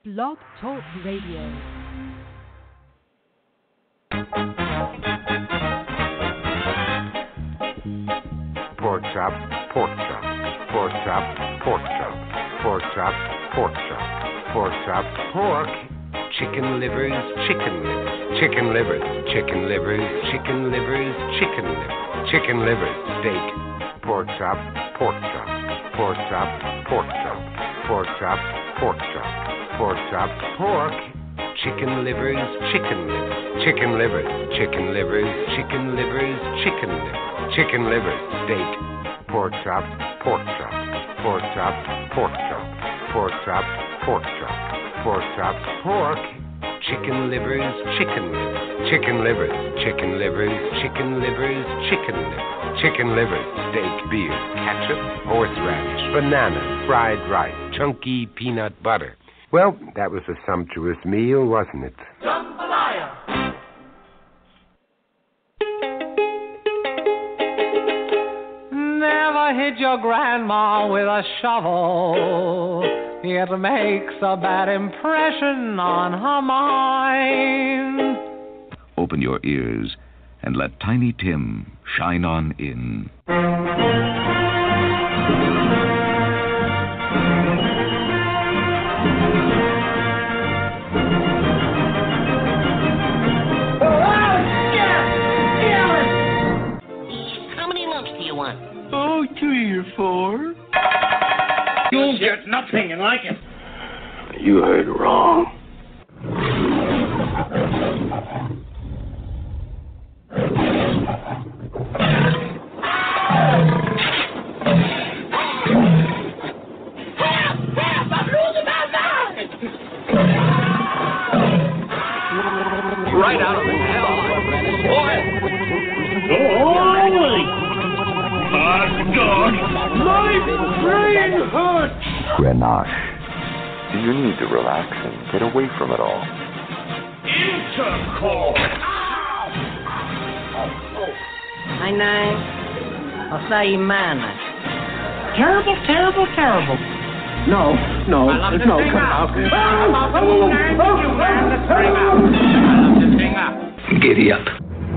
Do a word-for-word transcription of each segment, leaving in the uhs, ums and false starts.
Blog Talk Radio. Pork chop, pork chop, pork chop, pork chop, pork chop, pork chop, pork chop, pork, chicken livers, chicken livers, chicken livers, chicken livers, chicken livers, chicken livers, chicken livers, steak, pork chop, pork chop, pork chop, pork chop, pork chop, pork chop, pork chop, pork, chicken livers, chicken livers, chicken livers, chicken livers, chicken livers, chicken livers. Chicken liver, steak, pork chop, pork chop, pork chop, pork chop, pork chop, pork chop, pork chop, pork, chicken livers, chicken livers, chicken livers, chicken livers, chicken livers, chicken livers, chicken livers, steak, beer, ketchup, horseradish, banana, fried rice, chunky peanut butter. Well, that was a sumptuous meal, wasn't it? Jambalaya! Never hit your grandma with a shovel. It makes a bad impression on her mind. Open your ears and let Tiny Tim shine on in. Oh, three or four. You'll get nothing and like it. You heard wrong. Right out of the hell, boy. My God, my brain hurts. Grenache. You need to relax and get away from it all. Intercore. Hi, Nine. I'll say you man. Terrible, terrible, terrible. No, no, I love to no, sing come out. out. I love to sing out. Giddy up.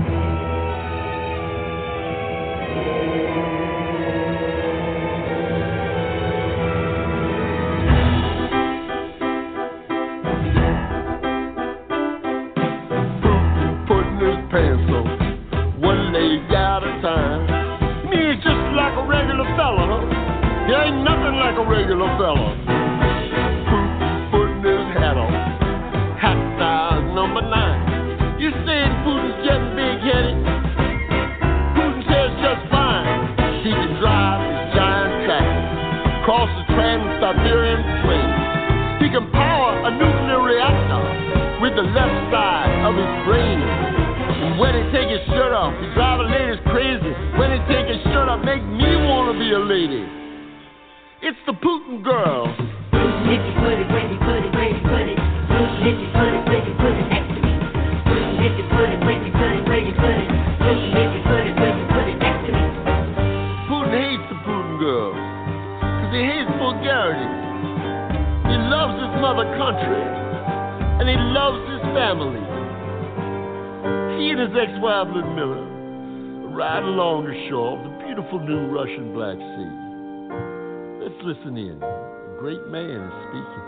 A regular fella. Putin putting his hat on. Hat size number nine. You said Putin's getting big-headed. Putin says just fine. He can drive his giant tractor across the Trans-Siberian Plain. He can power a nuclear reactor with the left side of his brain. And when he take his shirt off, he drive a ladies crazy. When he take his shirt off, make me want to be a lady. It's the Putin girl. Putin, if you put it, when you put it, where you put it. Putin, if you put it, when you put it next to me. Putin, if you put it, when you put it, where you put it. Putin, if you put it, when you put it next to me. Putin hates the Putin girl because he hates vulgarity. He loves his mother country and he loves his family. He and his ex-wife Ludmilla are riding along the shore of the beautiful new Russian Black Sea. Let's listen in. A great man is speaking.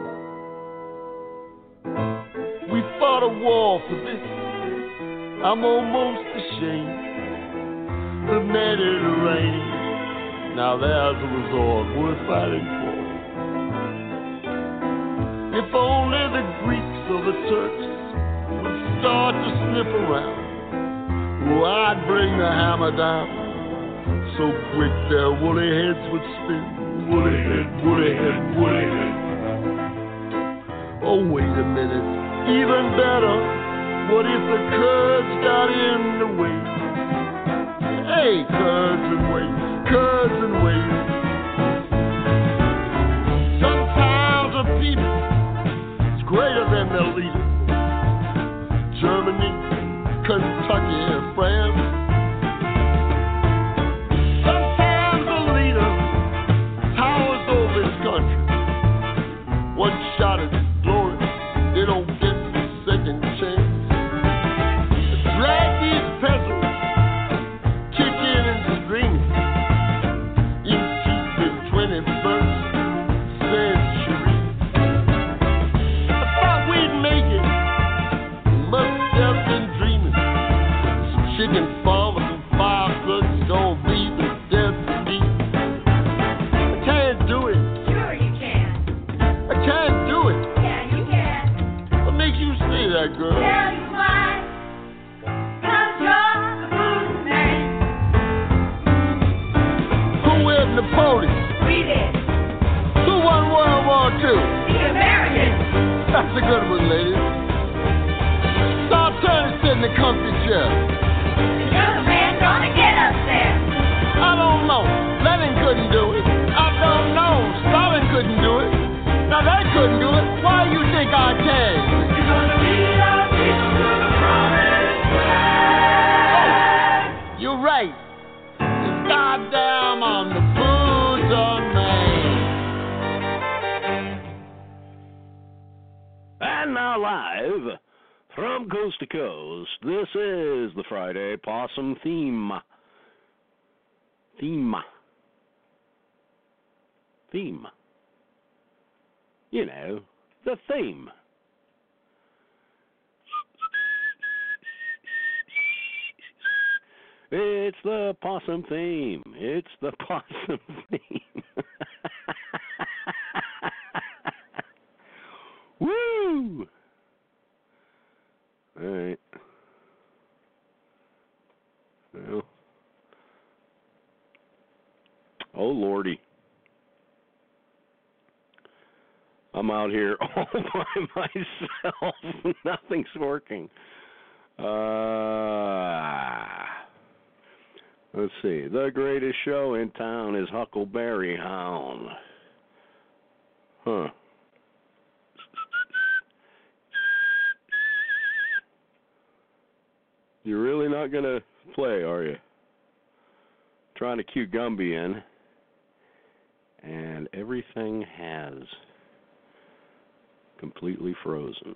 We fought a war for this. I'm almost ashamed. The Mediterranean. Now there's a resort worth fighting for. If only the Greeks or the Turks would start to sniff around, oh, I'd bring the hammer down. So quick their woolly heads would spin. Woolly head, woolly head, woolly head. Oh, wait a minute. Even better, what if the Kurds got in the way? Hey, Kurds and wait, Kurds and wait. Sometimes a people is greater than their leader. Germany, Kentucky, and France. One shot at glory. that girl. Tell you why. 'Cause you're the blues man. Who whipped Napoleon? We did. Who won World War Two? The Americans. That's a good one, ladies. Stop trying to sit in the comfy chair. You're the man gonna get us there. I don't know. Lenin couldn't do it. I don't know. Stalin couldn't do it. Now they couldn't do it. Why you think I can? You're gonna lead our people to the promised land. You're right. It's goddamn on the boots on Maine. And now live from coast to coast, this is the Friday Possum Theme. Theme. Theme. You know, the theme. It's the possum theme. It's the possum theme. Woo! All right. Well. Oh, Lordy. I'm out here all by myself. Nothing's working. Uh, let's see. The greatest show in town is Huckleberry Hound. Huh. You're really not going to play, are you? Trying to cue Gumby in. And everything has completely frozen.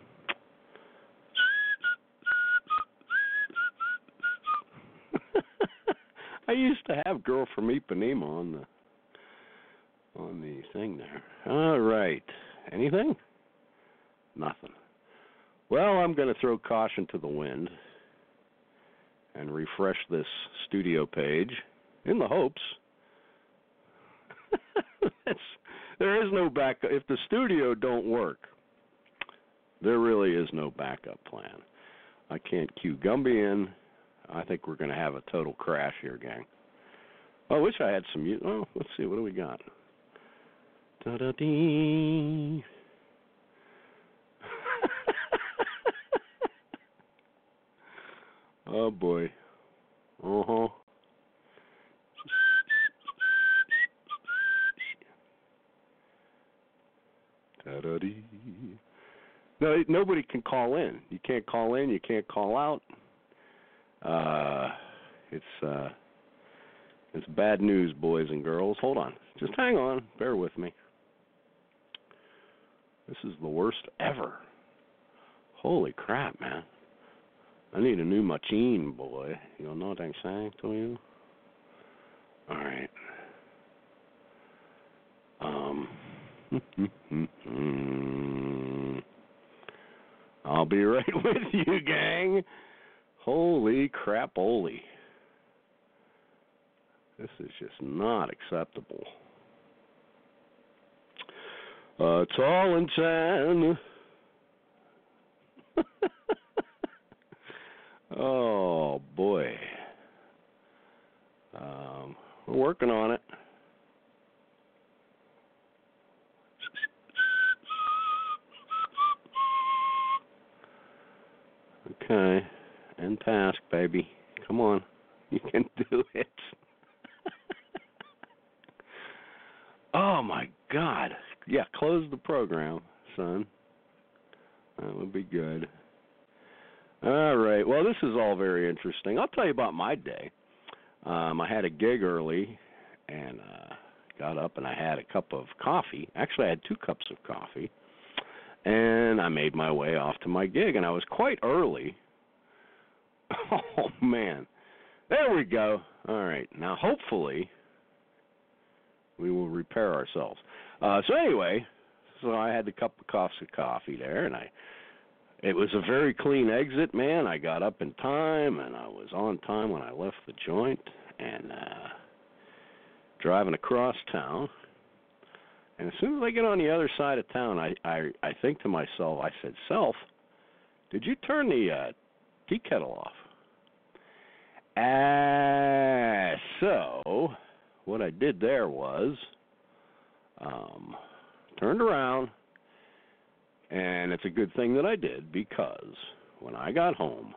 I used to have Girl from Ipanema on the on the thing there. All right. Anything? Nothing. Well, I'm going to throw caution to the wind and refresh this studio page in the hopes That's, there is no backup. If the studio don't work, there really is no backup plan. I can't cue Gumby in. I think we're going to have a total crash here, gang. I wish I had some music. Oh, let's see. What do we got? Da-da-dee. Oh, boy. Uh-huh. Da-da-dee. No, nobody can call in. You can't call in. You can't call out. Uh, it's uh, it's bad news, boys and girls. Hold on. Just hang on. Bear with me. This is the worst ever. Holy crap, man. I need a new machine, boy. You know what I'm saying to you? All right. Um... I'll be right with you, gang. Holy crap-oly. This is just not acceptable. Uh, tall and tan. Oh, boy. Um, we're working on it. Okay. End task, baby. Come on. You can do it. Oh, my God. Yeah, close the program, son. That would be good. All right. Well, this is all very interesting. I'll tell you about my day. Um, I had a gig early and uh, got up and I had a cup of coffee. Actually, I had two cups of coffee. And I made my way off to my gig, and I was quite early. Oh, man. There we go. All right. Now, hopefully, we will repair ourselves. Uh, so anyway, so I had the cup of cups of coffee there, and I. It was a very clean exit, man. I got up in time, and I was on time when I left the joint, and uh, driving across town. And as soon as I get on the other side of town, I, I, I think to myself, I said, self, Did you turn the uh, tea kettle off? Uh, so, what I did there was um, turned around, and it's a good thing that I did because when I got home,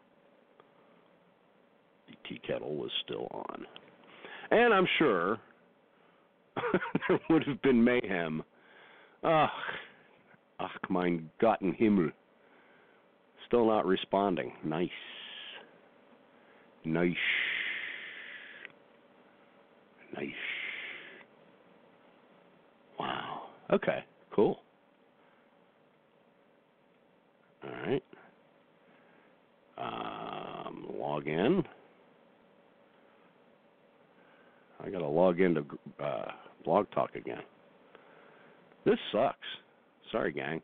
the tea kettle was still on. And I'm sure there would have been mayhem. Ach, ach, mein Gott im Himmel. Still not responding. Nice. Nice. Nice. Wow. Okay, cool. All right. Um, log in. I got to log into uh, Blog Talk again. This sucks. Sorry, gang.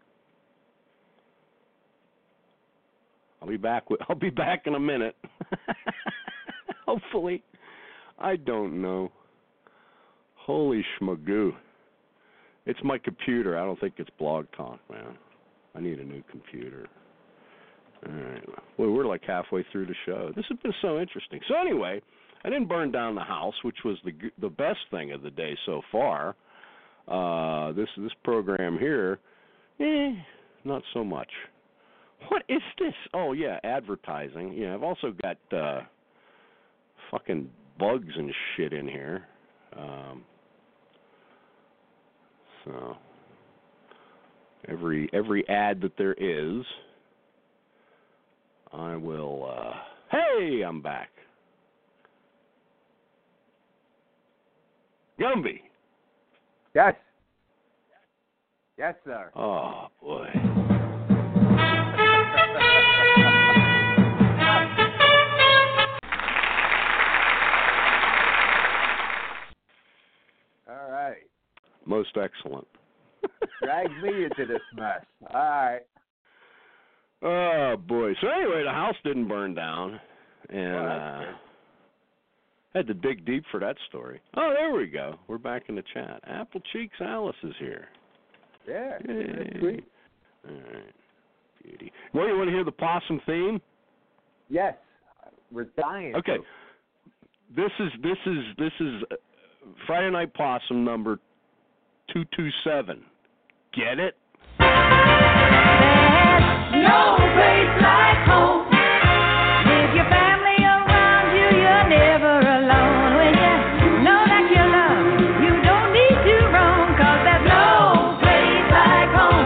I'll be back. With, I'll be back in a minute. Hopefully. I don't know. Holy schmagoo. It's my computer. I don't think it's Blog Talk, man. I need a new computer. All right. Well, we're like halfway through the show. This has been so interesting. So anyway, I didn't burn down the house, which was the the best thing of the day so far. Uh, this this program here, eh, not so much. What is this? Oh, yeah, advertising. Yeah, I've also got uh, fucking bugs and shit in here. Um, so every every ad that there is, I will. Uh, hey, I'm back. Gumby. Yes. Yes, sir. Oh, boy. All right. Most excellent. Drag me into this mess. All right. Oh, boy. So anyway, the house didn't burn down. And well, uh, had to dig deep for that story. Oh, there we go. We're back in the chat. Apple Cheeks Alice is here. Yeah, Yay. that's sweet. All right. Beauty. Well, you want to hear the possum theme? Yes. We're dying. Okay. To. This is this is this is Friday Night Possum number two two seven. Get it? No place like home. With your family around you, you're never alone. When you know that you're loved, you don't need to roam, 'cause there's no place like home.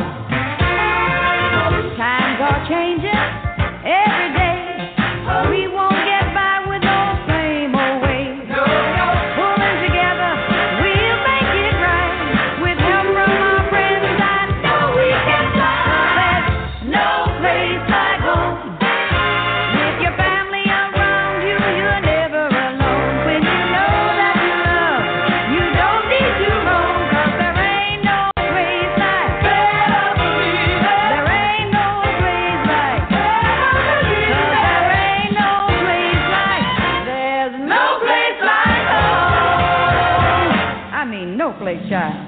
Times are changing every day. We won't get by with those same old ways. Pulling together, we'll make it right. With help from our friends, I know we can fly. There's no place like home. With your family around you, you're never alone. When you know that you're loved, you don't need to roam, 'cause there ain't no place like home. There ain't no place like home. 'Cause there ain't no place like, there's no place like home. I mean, no place, child.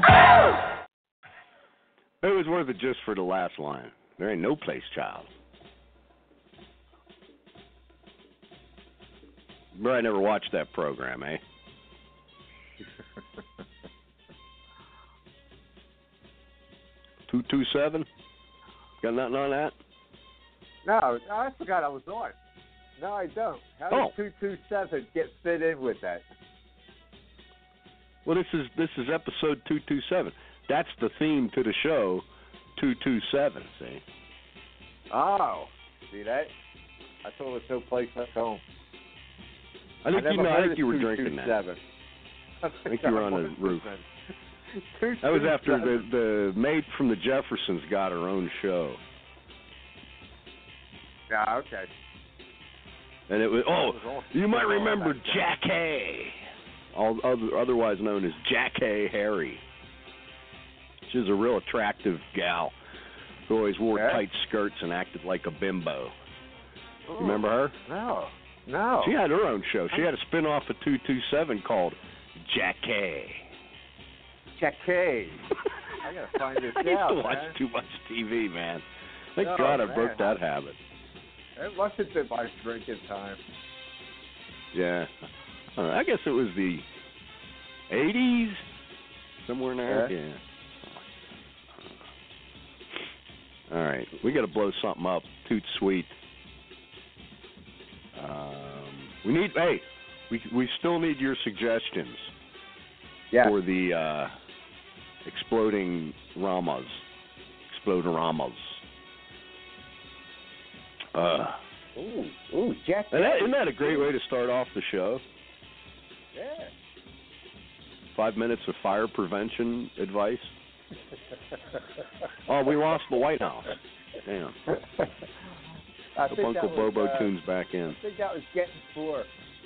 It was worth it just for the last line. There ain't no place, child. But I never watched that program, eh? two two seven? Got nothing on that? No, I forgot I was on. No, I don't. How Oh. does two two seven get fit in with that? Well, this is this is episode two two seven. That's the theme to the show, two two seven, see? Oh, see that? I thought it was no place like home. I think I you never know, I heard think of you were two two drinking that. seven. I think you were on the roof. That was after the, the maid from the Jeffersons got her own show. Yeah, okay. And it was, oh, That was all- you might all remember back then. Jack Hay, all, other, otherwise known as Jack Hay Harry. She was a real attractive gal who always wore Yeah? tight skirts and acted like a bimbo. Oh, Remember her? No, no. She had her own show. She had a spin-off of two two seven called Jack Hay. Jack Hay. I gotta find this I used out, to watch man. too much T V, man. Thank Oh, God I man. broke that habit. It must have been my drinking time. Yeah. Uh, I guess it was the eighties, somewhere in there. Yeah. Yeah. All right, we got to blow something up. Toot sweet. Um, we need. Hey, we we still need your suggestions Yeah. for the uh, exploding ramas. Explodoramas. Uh, Ooh, ooh, Jack. and that, isn't that a great way to start off the show? Yeah. Five minutes of fire prevention advice. Oh, we lost the White House. Damn. I Hope think Uncle that was, Bobo uh, tunes back in. I think that was getting four.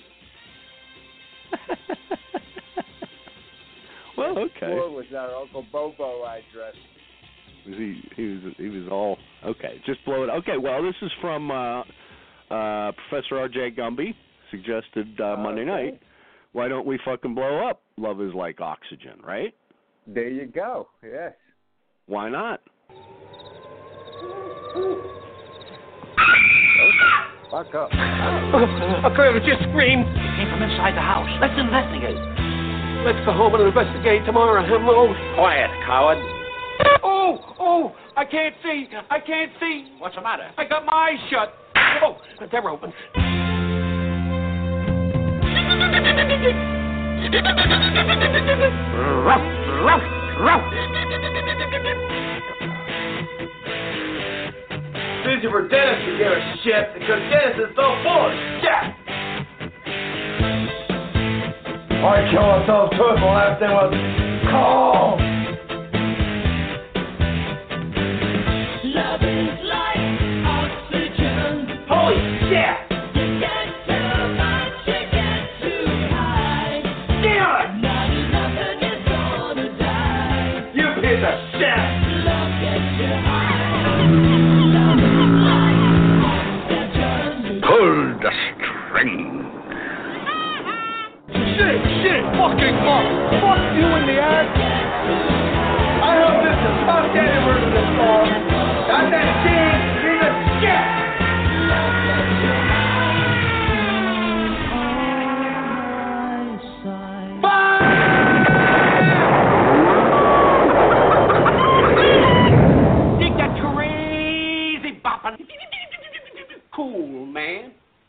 Well, okay. Four was our Uncle Bobo address. Was he? He was. He was all okay. Just blow it. Okay. Well, this is from uh, uh, Professor R J Gumby. Suggested uh, Monday Okay. night. Why don't we fucking blow up? Love is like oxygen, right? There you go. Yes. Why not? Fuck up. A girl just screamed. It came from inside the house. Let's investigate. Let's go home and investigate tomorrow, Hemo. Quiet, coward. Oh, oh, I can't see. I can't see. What's the matter? I got my eyes shut. Oh, they're open. Ruff, ruff, ruff. Busy for Dennis to give a shit because Dennis is so full of shit. I kill myself too. The last thing was calm. Love is like oxygen. Holy shit! You can't tell much, you get too high. Damn it! Not enough and you're gonna die. You piece of shit! Love gets you high. Love is like oxygen. Pull the string. Shit, shit, fucking fuck! Fuck you in the ass! I hope this is top daddy version of this song. Got that shit, piece of shit! Dig that crazy boppin'. Cool, man.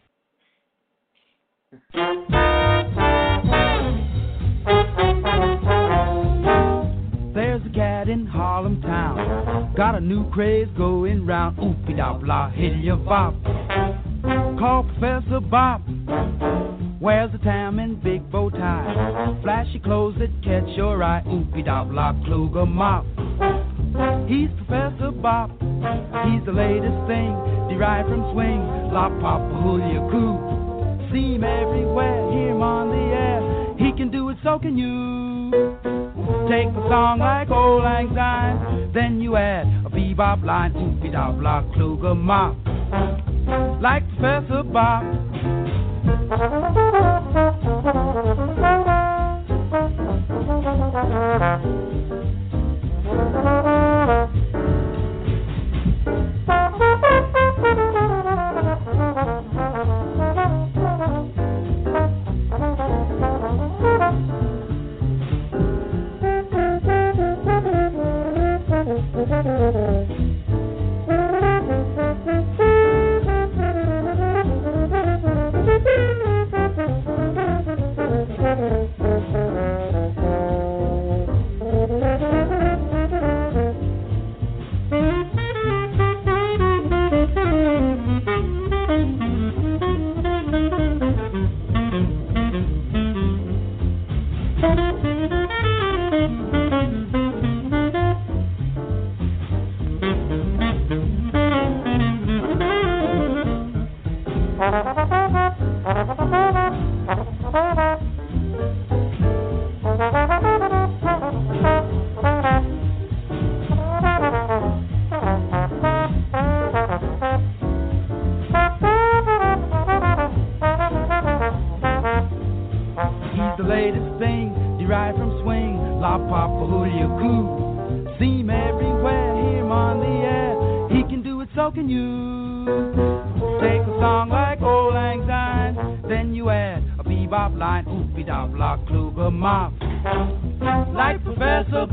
There's a cat in Harlem town, got a new craze going round. Oopie da blah, hilly bop. Call Professor Bob. Wears a tam and big bow tie, flashy clothes that catch your eye. Oopie da blah, Kluger mop. He's Professor Bob. He's the latest thing, derived from swing. La papa hoolia coo. See him everywhere, hear him on the air. He can do it, so can you. Take a song like Old Lang Syne, then you add a bebop line. Oopie da blah, Kluger mop. Like Professor Bob. He's the latest thing, derived from swing. La papa hoolia coo. See him everywhere, hear him on the air. He can do it, can use. Take a song like Old Lang Syne, then you add a bebop line, oopie dop la Kluger mop, like Professor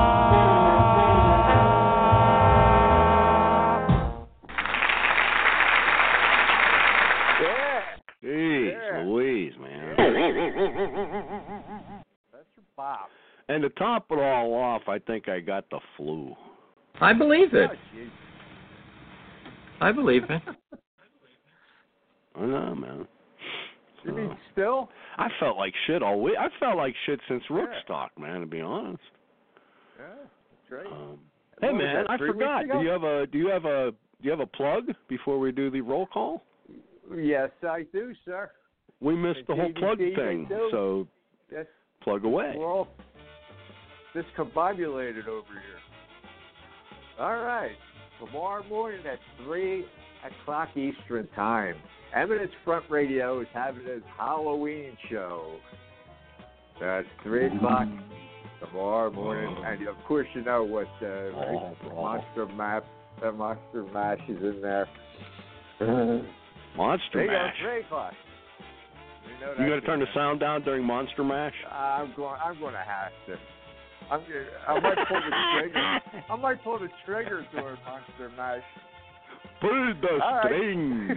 Bob. Yeah. Jeez, Yeah. Louise, man. Professor Bob. And to top it all off, I think I got the flu. I believe it. Oh, jeez. I believe it. I know, man. You mean Uh, still? I felt like shit all week. I felt like shit since Yeah. Rookstock, man, to be honest. Yeah, that's right. Um, What hey, was man, that, I three weeks forgot. ago? Do you have a do you have a do you have a plug before we do the roll call? Yes, I do, sir. We missed the whole Indeed, plug indeed, thing, I do. so Yes, plug away. we're all discombobulated over here. All right. Tomorrow morning at three o'clock Eastern Time, Eminence Front Radio is having his Halloween show. That's three o'clock tomorrow morning. And, of course, you know what uh, Oh, Monster Map, uh, Monster Mash is in there. Monster There you Mash. go, three o'clock. You know You got to that's turn the in sound down during Monster Mash? there. I'm going. I'm going to have to. I'm. gonna- I might pull the trigger. I might pull the trigger during Monster Mash. Pull the All right. string.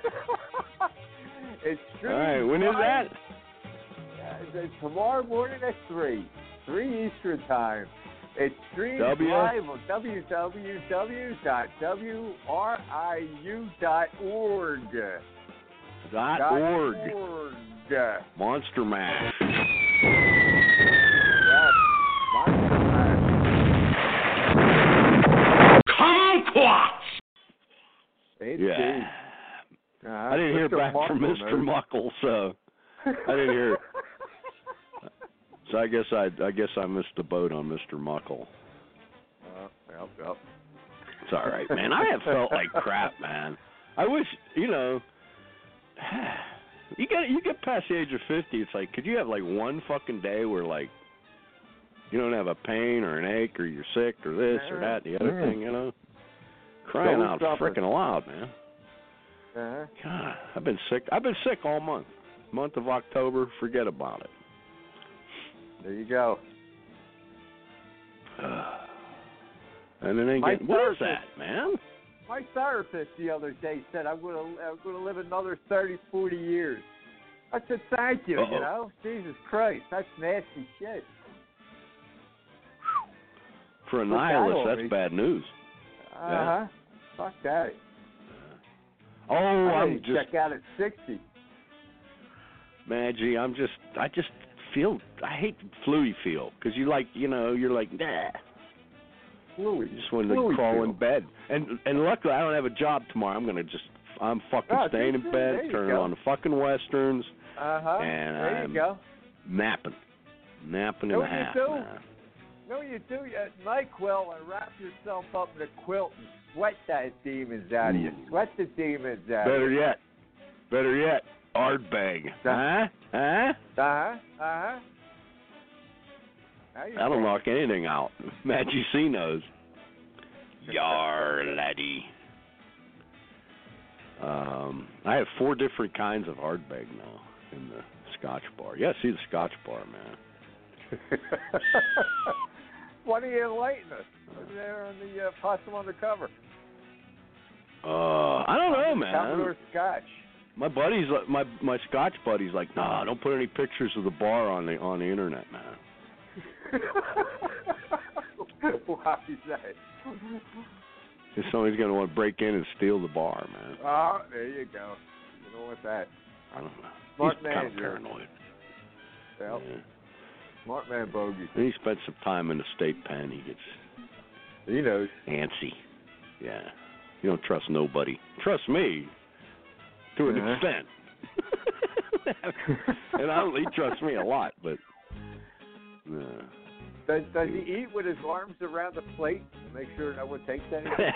It's true. All right, when is that? Uh, it's tomorrow morning at three, three Eastern Time. It's streamed W? live on w w w dot w r i u dot org. Dot Dot org. org. Monster Mash. Yes, Monster Mash. Kumquats! Indeed. Yeah. Uh, I didn't hear Mister back from Muckle Mister knows. Muckle, so I didn't hear. So I guess I I guess I missed the boat on Mister Muckle. Uh, yep, yep. It's all right, man. I have felt like crap, man. I wish, you know, you get you get past the age of fifty. It's like, could you have like one fucking day where like you don't have a pain or an ache or you're sick or this or that, the other Mm. thing, you know? Crying out Showstopper. freaking loud, man. Uh-huh. God, I've been sick. I've been sick all month. Month of October, forget about it. There you go. And it ain't My getting. What is therapist- that, man? My therapist the other day said I'm going to I'm going to live another thirty, forty years. I said thank you. Uh-oh. You know, Jesus Christ, that's nasty shit. For a Put that nihilist, on that's me. bad news. Uh huh. Fuck that. Oh, I'm I'm ready to just, check out at sixty. Maggie, I'm just, I just feel, I hate the fluey feel, because you like, you know, you're like, nah. Fluey. You just want to Fluey crawl feel. in bed. And and luckily, I don't have a job tomorrow. I'm going to just, I'm fucking Oh, staying good, in good. bed, There you turning go. on the fucking Westerns, Uh huh. and There I'm you go. napping. Napping Know in a what you half, do? man. No, you do. At NyQuil and wrap yourself up in a quilt and sweat that demons out of you. Sweat the demons out Better of you. yet, better yet, Ardbeg. Huh? Huh? Uh huh. Uh huh. That'll knock anything out. Maggie C knows. Yar, laddie. Um, I have four different kinds of Ardbeg now in the Scotch bar. Yeah, see the Scotch bar, man. Why do you enlighten us? Over there on the uh, possum on the cover. Uh, I don't know, man. Commodore Scotch. My buddy's like my my Scotch buddy's like, nah, don't put any pictures of the bar on the on the internet, man. Why is that? If somebody's gonna want to break in and steal the bar, man. Oh, there you go. You don't want that. I don't know. Smart He's man, kind of you're- paranoid. Well, Yeah. smart man bogey. And he spent some time in the state pen. He gets He knows. antsy. Yeah. You don't trust nobody. Trust me to an Uh-huh. extent. And I don't, he trusts me a lot, but uh, Does, does he eat with his arms around the plate to make sure no one takes anything?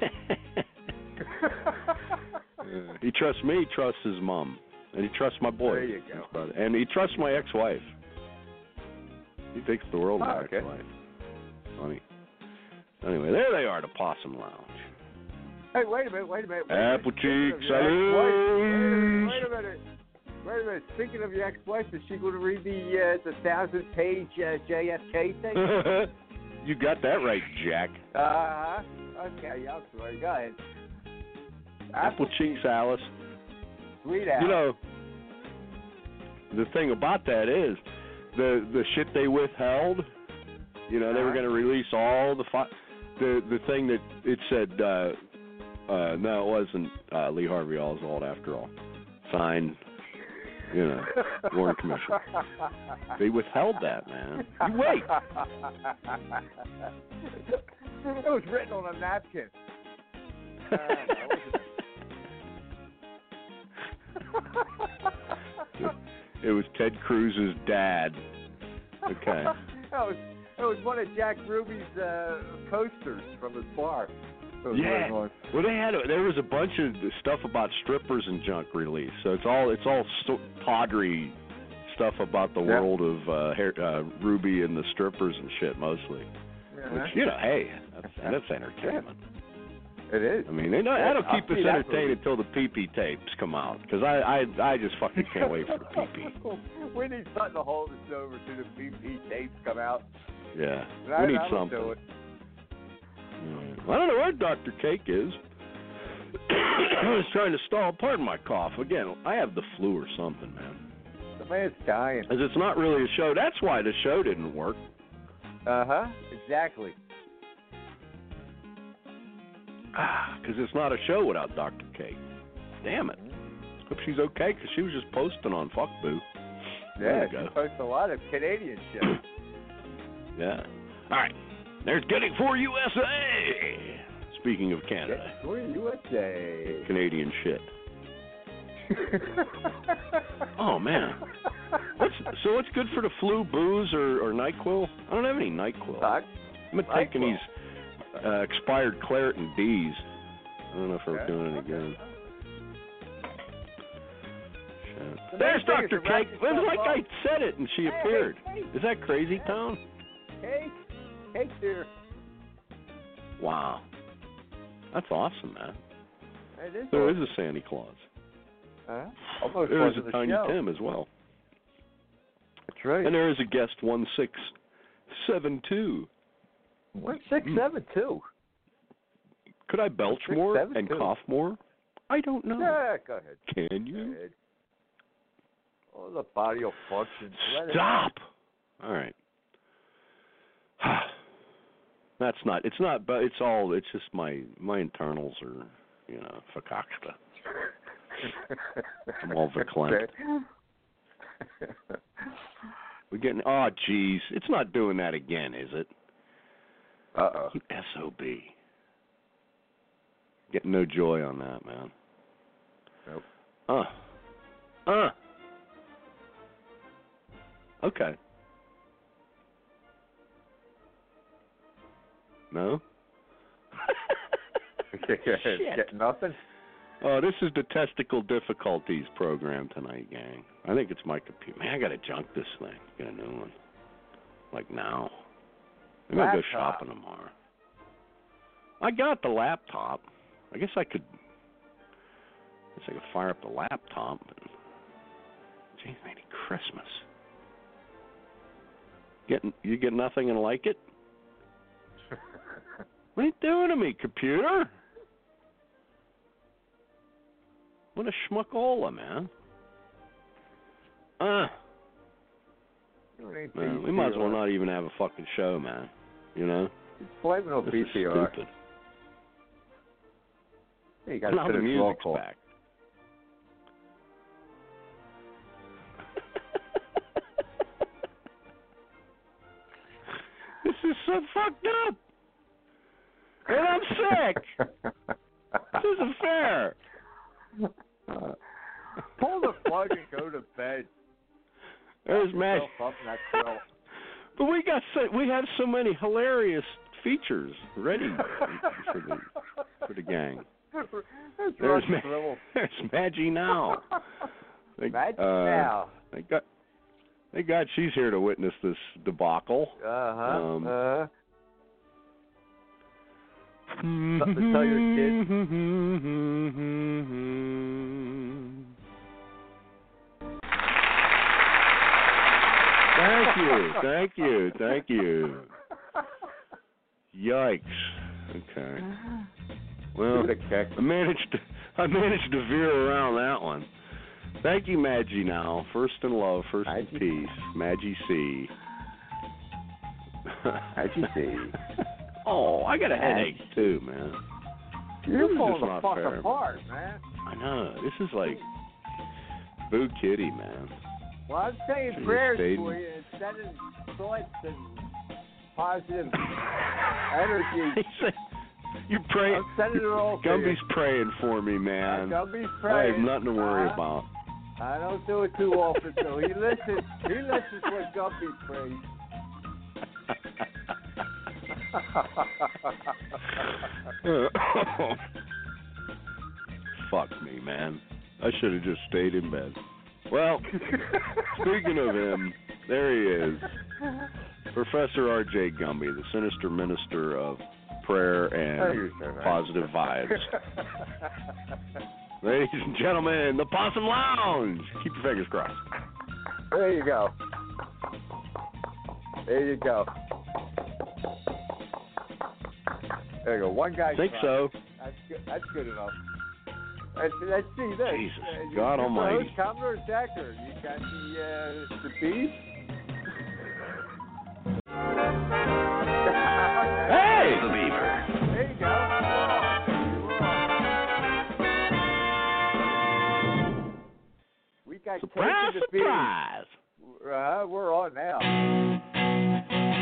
uh, he trusts me, he trusts his mom. And he trusts my boy. There you go. his brother. And he trusts my ex-wife. He thinks the world of Oh, my okay. ex-wife. Funny. Anyway, there they are, the Possum Lounge. Hey, wait a minute, wait a minute. Wait Apple a minute. cheeks, Wait a minute, salute. wait a minute. Wait a minute. Speaking of your ex-wife, is she going to read the uh, the thousand-page uh, J F K thing? You got that right, Jack. Uh-huh. Okay, yeah, I'm sorry. Go ahead. Apple cheeks, Alice. Sweet Alice. You know, the thing about that is, the the shit they withheld, you know, they were Uh-huh. going to release all the fi- the the thing that it said, uh, uh, no, it wasn't uh, Lee Harvey Oswald after all. Signed, you know, Warren Commission. They withheld that, man. You wait. It was written on a napkin. Uh, It was Ted Cruz's dad. Okay. That was it was one of Jack Ruby's uh, posters from his bar. It was Yeah. written on. Well, they had a, there was a bunch of stuff about strippers and junk released. So it's all it's all so, tawdry stuff about the Yeah. world of uh, hair, uh, Ruby and the strippers and shit mostly. Yeah. Which you know, hey, that's, that's entertainment. It is. I mean, they know, that'll I'll keep us see that entertained movie. until the P P tapes come out. Because I, I I just fucking can't wait for the P P. We need something to hold us over to the P P tapes come out. Yeah, And I, we need I will something. do it. Mm. I don't know where Doctor Cake is. I was trying to stall. Pardon my cough. Again, I have the flu or something, man. The man's dying. Because it's not really a show. That's why the show didn't work. Uh huh. Exactly. Because it's not a show without Doctor Cake. Damn it. Hope she's okay, because she was just posting on Fuck Boo. There Yeah, you go. she posts a lot of Canadian shit. Yeah. All right. There's Getting for U S A. Speaking of Canada. For U S A. Canadian shit. Oh, man. What's, so what's good for the flu, booze, or, or NyQuil? I don't have any NyQuil. Fuck. I've been taking NyQuil. these uh, expired Claritin D's. I don't know if we're Okay. doing any good. Shit. The There's main thing is Doctor to wrap Cake. It was yourself like up. I said it and she Hey, appeared. hey, hey. Is that Crazy Town? Cake. Cake there. Wow. That's awesome, man. It is. There awesome. is a Santa Claus. Uh, almost There is wasn't a a Tiny show. Tim as well. That's right. And there is a guest one six seven two. One six seven two. Could I belch Six, more seven, and two. cough more? I don't know. Yeah, go ahead. Can Go you? ahead. Oh, the body will function. Let it- Stop. All right. That's not. It's not. But it's all. It's just my my internals are, you know, fakakta. I'm all verklempt. We're getting. Oh, geez. It's not doing that again, is it? Uh oh. You S O B. Getting no joy on that, man. Nope. Uh. Uh. Okay. No? Get nothing. Oh, this is the Testicle Difficulties program tonight, gang. I think it's my computer. Man, I gotta junk this thing. Get a new one. Like now. I'm gonna go Laptop. shopping tomorrow. I got the laptop. I guess I could. I guess I could fire up the laptop. But, geez, maybe Christmas. Getting you get nothing and like it? What are you doing to me, computer? What a schmuckola, man. Uh, man, we might as well not even have a fucking show, man. You know? Blame it on This P is C R. stupid. Hey, you got Now to the finish roll music's call. back. This is so fucked up. And I'm sick. This isn't fair. Uh, pull the plug and go to bed. There's Wrap Matt. yourself up in that quilt. But we got so we have so many hilarious features ready for the for the gang. That's There's Russ Ma- Dribble. There's Maggie now. Thank, Maggie uh, now. Thank God, thank God she's here to witness this debacle. Uh huh. Um, uh Something to tell your kids? Thank you, thank you, thank you. Yikes. Okay. Well, I managed to, I managed to veer around that one. Thank you, Maggie. Now, first in love, first in peace, Maggie C. Maggie C. Oh, I got a headache too, man. You're This is falling the not fuck fair. apart, man. I know. This is like Boo Kitty, man. Well, I'm saying Should we prayers stay- for you and sending thoughts and positive energy. You pray. I'm sending it all for Gumby's you. praying for me, man. Gumby's I praying. have nothing to worry Uh, about. I don't do it too often, so he listens. He listens when Gumby prays. Fuck me, man. I should have just stayed in bed. Well, speaking of him, there he is. Professor R J Gumby, the sinister minister of prayer and positive vibes. Ladies and gentlemen, the Possum Lounge. Keep your fingers crossed. There you go. There you go. There you go. One guy. Think cried. so. That's good. That's good enough. Let's, let's see this. Jesus, Uh, you- God you almighty. Host Commodore Decker. You got the uh, the beef. Hey, the Beaver. There you go. We got Surprise, Cake and the surprise. Beef. Uh, we're on now.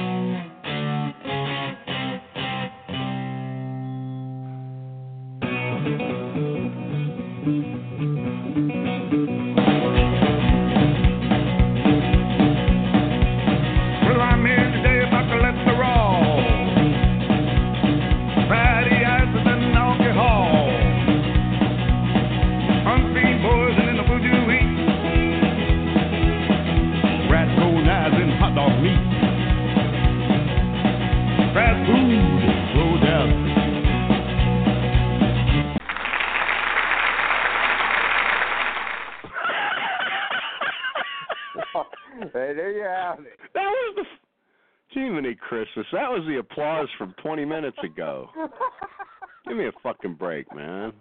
Well, I'm here today about cholesterol, fatty acids and alcohol, unseen poison in the food you eat, rat knives and hot dog meat, fast food, slow down. Hey, there you have it. That was the f- Jiminy Christmas. That was the applause from twenty minutes ago. Give me a fucking break, man.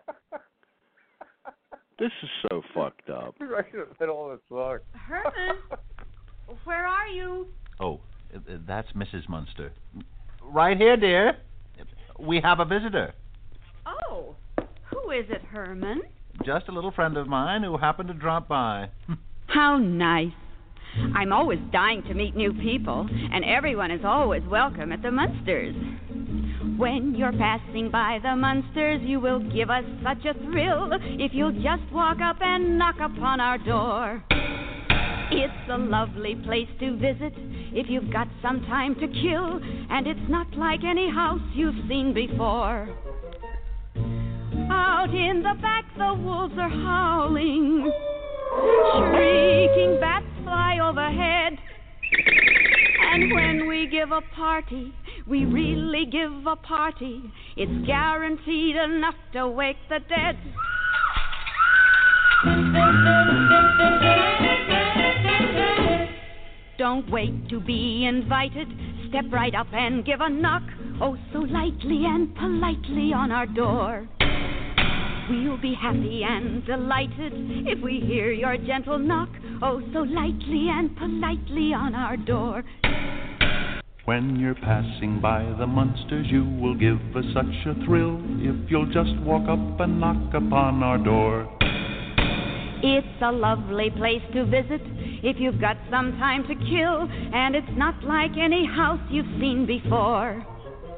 This is so fucked up. Right in the middle of the song. Herman, where are you? Oh, uh, uh, that's Missus Munster. Right here, dear. We have a visitor. Oh, who is it, Herman? Just a little friend of mine who happened to drop by. How nice. I'm always dying to meet new people, and everyone is always welcome at the Munsters. When you're passing by the Munsters, you will give us such a thrill if you'll just walk up and knock upon our door. It's a lovely place to visit if you've got some time to kill, and it's not like any house you've seen before. Out in the back, the wolves are howling. Shrieking bats fly overhead. And when we give a party, we really give a party. It's guaranteed enough to wake the dead. Don't wait to be invited. Step right up and give a knock. Oh, so lightly and politely on our door. We'll be happy and delighted if we hear your gentle knock. Oh, so lightly and politely on our door. When you're passing by the Munsters, you will give us such a thrill if you'll just walk up and knock upon our door. It's a lovely place to visit if you've got some time to kill, and it's not like any house you've seen before.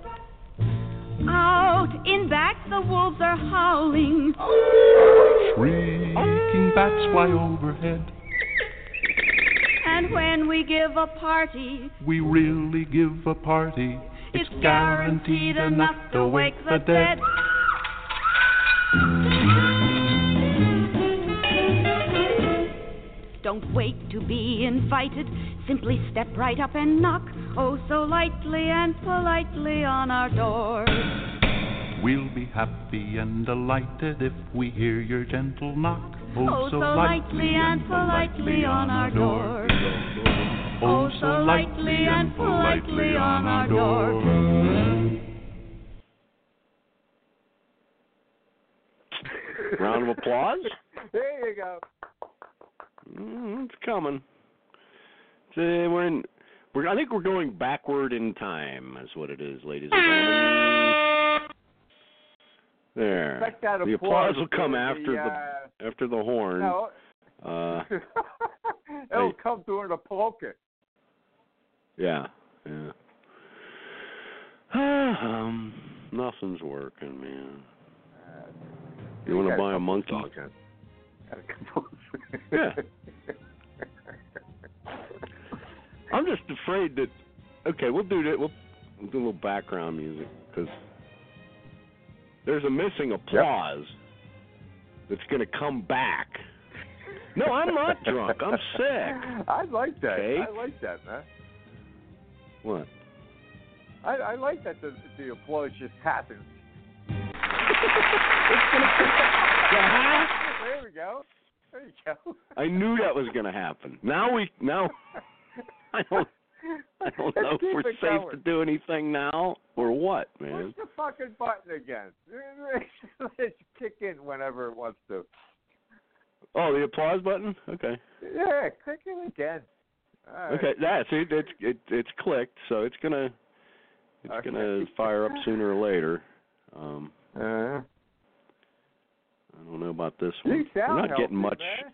Out in back, the wolves are howling. Shrieking bats fly overhead. And when we give a party, We really give a party. it's guaranteed enough to wake the dead. Don't wait to be invited. Simply step right up and knock. Oh, so lightly and politely on our door. We'll be happy and delighted if we hear your gentle knock. Oh, so lightly and politely on our door. Oh, so lightly and politely on our door. Round of applause? There you go. Mm, it's coming. So we're in. We're. I think we're going backward in time. Is what it is, ladies and gentlemen. There. Expect that The applause applause will come the, after the uh, after the horn. No. Uh, It'll hey. come during the polka. Yeah. Yeah. um, nothing's working, man. Uh, you want to buy a monkey? Yeah. I'm just afraid that. Okay, we'll do that. We'll, we'll do a little background music because there's a missing applause yep. that's going to come back. No, I'm not drunk. I'm sick. I like that. Okay? I like that, man. What? I, I like that the, the applause just happens. There we go. There you go. I knew that was going to happen. Now we now I don't I don't know if we're safe going. to do anything now or what, man. Push the fucking button again. Let's kick in whenever it wants to. Oh, the applause button? Okay. Yeah, click it again. All right. Okay, that's it. It's it, it's clicked, so it's gonna it's okay. gonna fire up sooner or later. Um, uh, I don't know about this one. You sound We're not healthy, getting much. Man.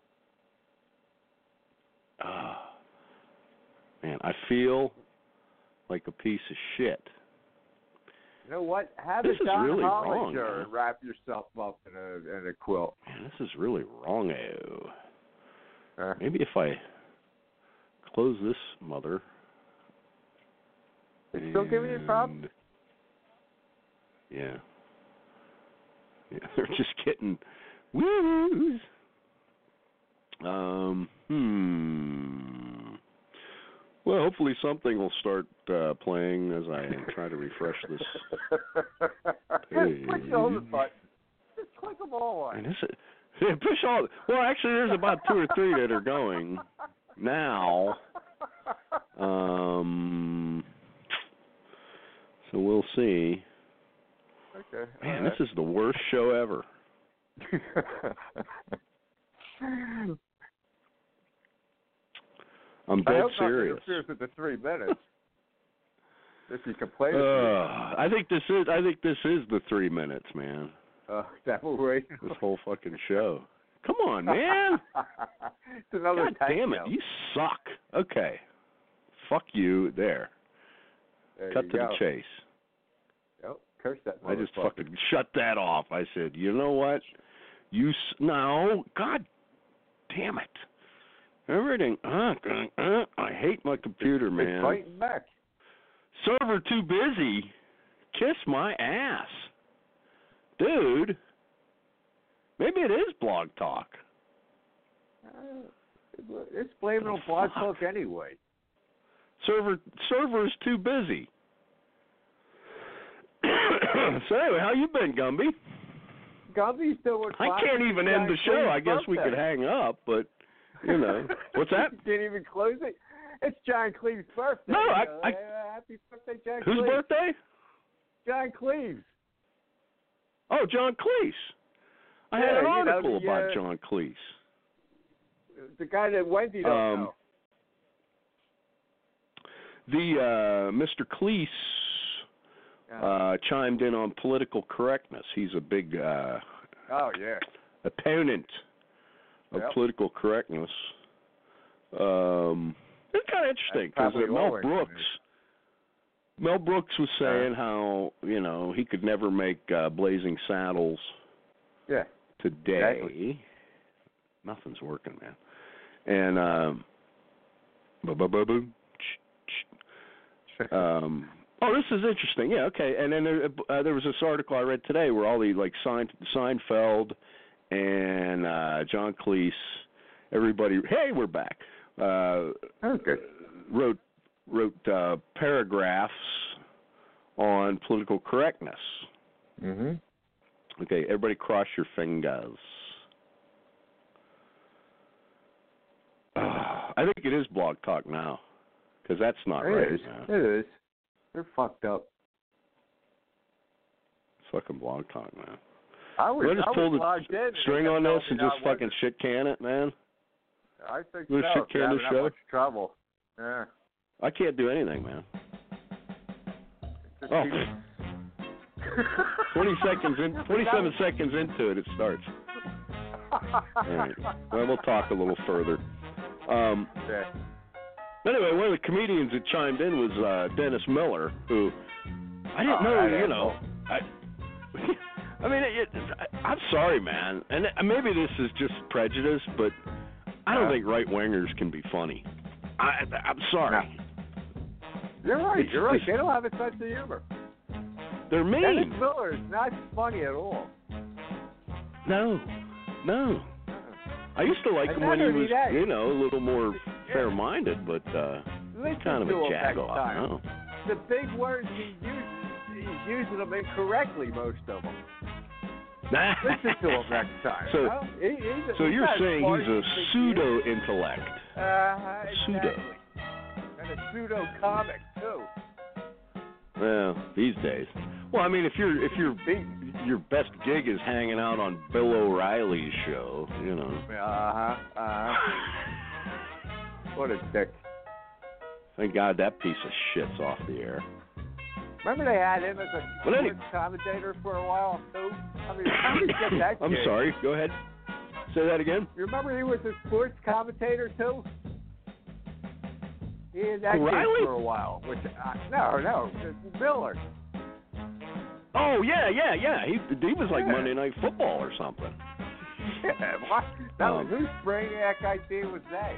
Uh, man, I feel like a piece of shit. You know what? Have this a Don really Hollinger wrong, and wrap yourself up in a in a quilt. Man, this is really wrong. Uh, Maybe if I close this mother. It's still giving you problems? Yeah. Yeah, they're just getting woo. Um. Hmm. Well, hopefully something will start uh, playing as I try to refresh this page. Push all the buttons. Just click them all on. And this is, yeah, push all. Well, actually, there's about two or three that are going now. Um. So we'll see. Okay. Man, right. this is the worst show ever. I'm dead I hope serious. Not interferes with the three minutes. If you complain. Uh, I think this is. I think this is the three minutes, man. Uh, that will wait. This whole fucking show. Come on, man. It's another God damn it, show. you suck. Okay, fuck you. There. there Cut you to go. the chase. Yep. Curse that. I just fucking shut that off. I said, you know what? You s- no. God damn it. Everything. Uh, uh, uh, I hate my computer, it's, man. It's fighting back. Server too busy. Kiss my ass. Dude. Maybe it is Blog Talk. Uh, it's blaming on Blog Talk anyway. Server server's too busy. So anyway, how you been, Gumby? Gumby still with I can't even end the show. I guess we could hang up, but you know. What's that? You can't even close it. It's John Cleve's birthday. No, I, so, I uh, happy birthday, John Whose Cleese. birthday? John Cleves. Oh, John Cleese. I yeah, had an you article know, the, about uh, John Cleese. The guy that Wendy don't Um, know. The uh, Mister Cleese uh, chimed in on political correctness. He's a big uh, Oh yeah. opponent of Yep. political correctness. Um, it's kind of interesting because That's probably Mel always Brooks. been Mel Brooks was saying how you know he could never make uh, Blazing Saddles Yeah. today. Exactly. Nothing's working, man. And um, ba-ba-ba-boom. um, oh, this is interesting. Yeah, okay. And then there, uh, there was this article I read today where all the like Sein, Seinfeld and uh, John Cleese, everybody. Hey, we're back. Uh, okay. Wrote wrote uh, paragraphs on political correctness. Mm-hmm. Okay, everybody cross your fingers. Uh, I think it is Blog Talk now, because that's not it right. Is. Man. It is. They're fucked up. It's fucking Blog Talk, man. I was, We'll just I pull was the in string and on this and just not fucking shit can it, man. I think We'll so. shit can Having the that show. much trouble. Yeah. I can't do anything, man. Just Oh. keep- Twenty seconds in, twenty-seven seconds into it, it starts. All right. Well, we'll talk a little further. Um, yeah. Anyway, one of the comedians that chimed in was uh, Dennis Miller, who I didn't Oh, know. I You didn't know, I. I mean, it, it, I, I'm sorry, man, and maybe this is just prejudice, but I don't Yeah. think right wingers can be funny. I, I'm sorry. You're right. It's You're right. just- They don't have a sense of humor. They're mean. Dennis Miller is not funny at all. No, no. I used to like And him when he not only was, that- you know, a little more fair-minded, but uh, Listen kind of to a him next jagoff. time. No. The big words he uses, he's using them incorrectly, most of them. Listen to him next time. So, you know? he, he's a, so he's you're not saying smart he's a as you think he is. pseudo-intellect? Uh, Pseudo. exactly. And a pseudo comic too. Well, these days. Well, I mean, if you're if you're your best gig is hanging out on Bill O'Reilly's show, you know. Uh huh. Uh huh. What a dick. Thank God that piece of shit's off the air. Remember they had him as a But any- sports commentator for a while too. I mean, how did he get that? I'm gig? sorry. Go ahead. Say that again. You remember he was a sports commentator too? He had that O'Reilly? gig for a while. Which uh, no, no, it's Miller. Oh yeah, yeah, yeah. He he was like Yeah. Monday Night Football or something. Yeah, what? That Um, was whose brainiac idea was that?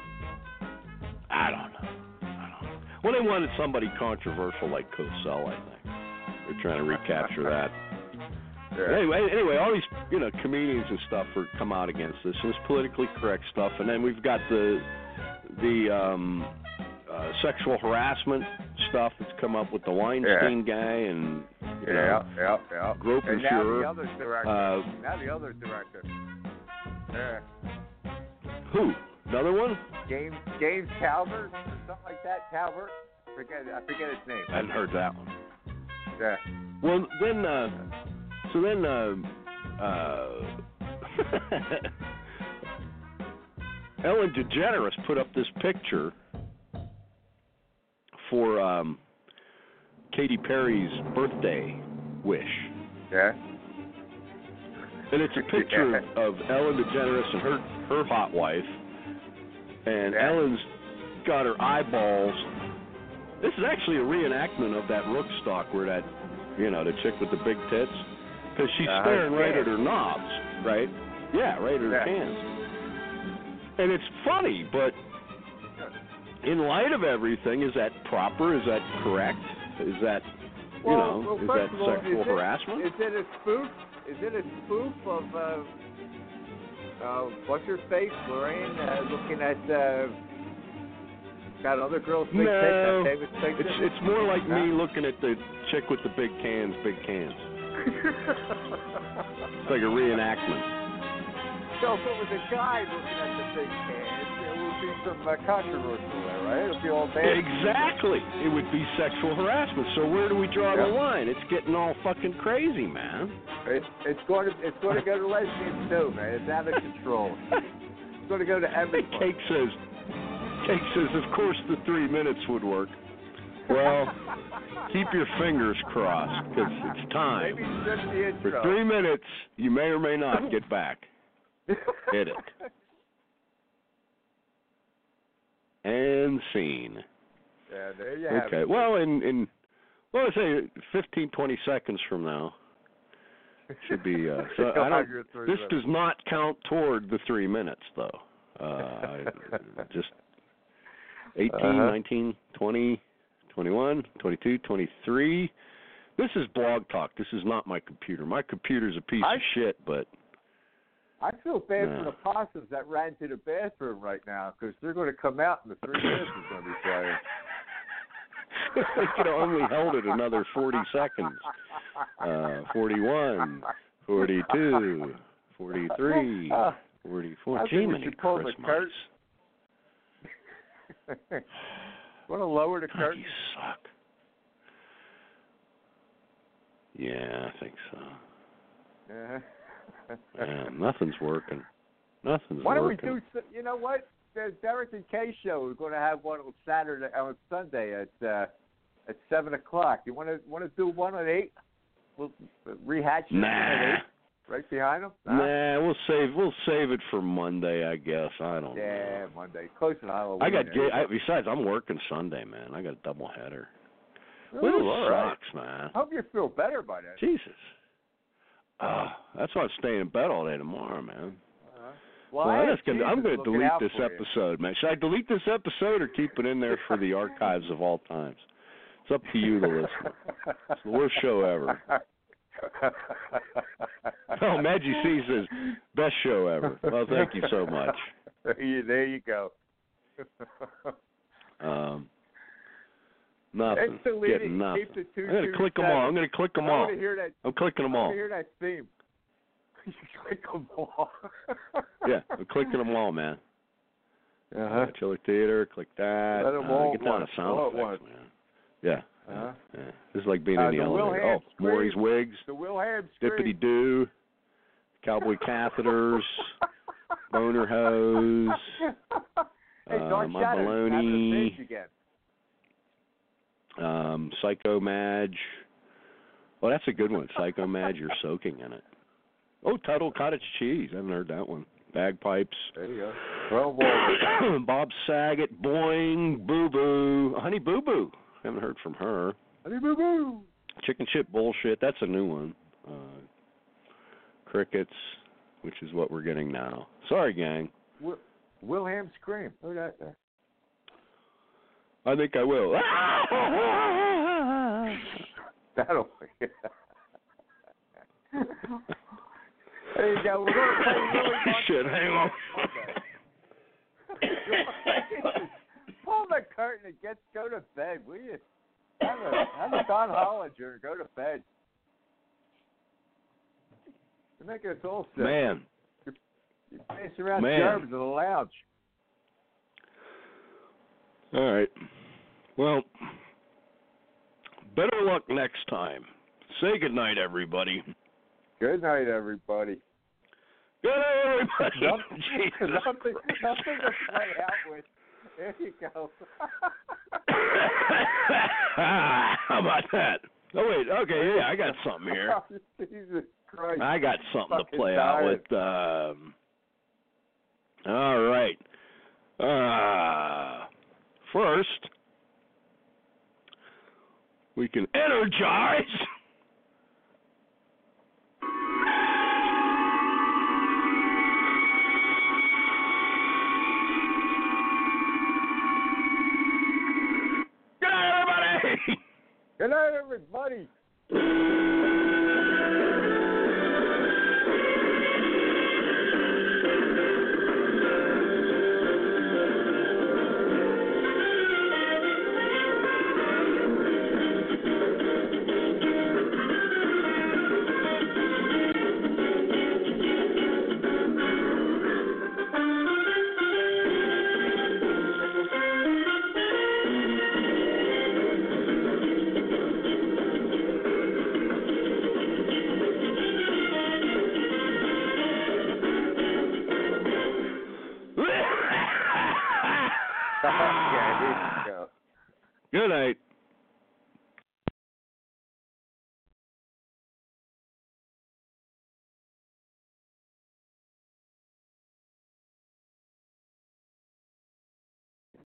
I don't know. I don't know. Well, they wanted somebody controversial like Cosell, I think. They're trying to recapture that. Yeah. Anyway, anyway, all these you know comedians and stuff are come out against this, and it's politically correct stuff. And then we've got the the um, uh, sexual harassment stuff that's come up with the Weinstein guy and you know, Yeah, yeah, yeah. Groper And now Fuhrer. the other director. Uh, now the other director. Yeah. Who? Another one? James James Calvert or something like that. Calvert. Forget I forget his name. I hadn't heard that one. Yeah. Well, then, uh, so then, uh, uh, Ellen DeGeneres put up this picture for um, Katy Perry's birthday wish. Yeah. And it's a picture of, of Ellen DeGeneres and her, her hot wife. And Yeah. Ellen's got her eyeballs. This is actually a reenactment of that rook stock where that, you know, the chick with the big tits. Because she's Uh, staring right yeah. at her knobs, right? Yeah, right at her Yeah. cans. And it's funny, but in light of everything, is that proper? Is that correct? Is that, you Well, know, well, is first that of all, sexual is it- harassment? Is it a spoof? Is it a spoof of uh, uh, what's her face, Lorraine, uh, looking at uh, got other girls' big No, tits? That famous picture? it's it's more like Huh? me looking at the chick with the big cans, big cans. It's like a reenactment. So if it was a guy looking at the big cans, there would be some uh, controversy there, right? It would be all bad. Exactly. It would be sexual harassment. So where do we draw the Yep. line? It's getting all fucking crazy, man. It, it's going to it's going to go to lesbians too, man. It's out of control. It's going to go to everybody. Cake says, Cake says, of course the three minutes would work. Well, keep your fingers crossed because it's time. Maybe it's just the For intro. three minutes, you may or may not get back. Hit it. And scene. Yeah, there you have Okay. it. Well, in in well, I say fifteen, twenty seconds from now should be. Uh, so You'll I have don't. your three This minutes. does not count toward the three minutes, though. Uh, I, just eighteen, Uh-huh. nineteen, twenty, twenty-one, twenty-two, twenty-three. This is Blog Talk. This is not my computer. My computer's a piece I- of shit, but I feel bad Yeah. for the possums that ran to the bathroom right now because they're going to come out and the three minutes is going to be playing. They could have only held it another forty seconds. Uh, forty-one, forty-two, forty-three, forty-four. Gee, many Christmas. Want to lower the God, curtain? you suck. Yeah, I think so. Yeah. Man, nothing's working. Nothing's Why don't working. we do? s- You know what? The Derek and Kay show. We're going to have one on Saturday, on Sunday at uh, at seven o'clock. You want to want to do one at eight? We'll rehatch it Nah. at eight, right behind them. Nah, we'll save we'll save it for Monday, I guess. I don't Yeah, know. Monday, close to Halloween. I got there. ga- I, besides, I'm working Sunday, man. I got a double header. Ooh, Well, it all right. sucks, man. Hope you feel better by then. Jesus. Uh, that's why I'm staying in bed all day tomorrow, man. Uh-huh. Well, Well, I I'm have just gonna, I'm Jesus going to looking delete out this for you. episode, man. Should I delete this episode or keep it in there for the archives of all times? It's up to you, the listener. It's the worst show ever. Oh, Maggie C says, best show ever. Well, thank you so much. Yeah, there you go. Um, nothing. It's deleted. Getting nothing. Keep the two, I'm going to two, click them seven. all. I'm going to click them I all. want to hear that. I'm clicking them I all. want to hear that theme. You click them all. Yeah, I'm clicking them all, man. Uh-huh. Chiller Theater, click that. Let 'em uh, all get down to once, sound all at effects, once. man. Yeah. Uh-huh. yeah. This is like being Uh, in the, the elevator. Wilhelm Oh, Maury's scream. wigs, The Wilhelm scream. dippity doo, cowboy catheters, boner hose, Hey, uh, Dark my Shadows having a baloney, binge again. um, Psycho Madge. Well, that's a good one. Psycho Madge, you're soaking in it. Oh, Tuttle Cottage Cheese. I haven't heard that one. Bagpipes. There you go. Well, well. Bob Saget, Boing, Boo Boo, Honey Boo Boo. Haven't heard from her. Honey Boo Boo. Chicken Chip Bullshit. That's a new one. Uh, Crickets, which is what we're getting now. Sorry, gang. Wil- Wilhelm scream. Look at that there. I think I will. That'll be. There you go. We're going to play Willie Monster. Shit, hang on. Pull the curtain and get go to bed, will you? Have a, have a Don Hollinger and go to bed. You're making us all sick. Man. You're, you're pacing around Man. germs in the lounge. All right. Well, better luck next time. Say goodnight, everybody. Good night, everybody. Good night, everybody. Nothing, Jesus nothing, Christ. nothing to play out with. There you go. How about that? Oh, wait. Okay, yeah, I got something here. Jesus Christ. I got something to Fucking play out tired. with. Um, all right. Uh, first, we can energize. Good night, everybody. Good night, everybody. Good night.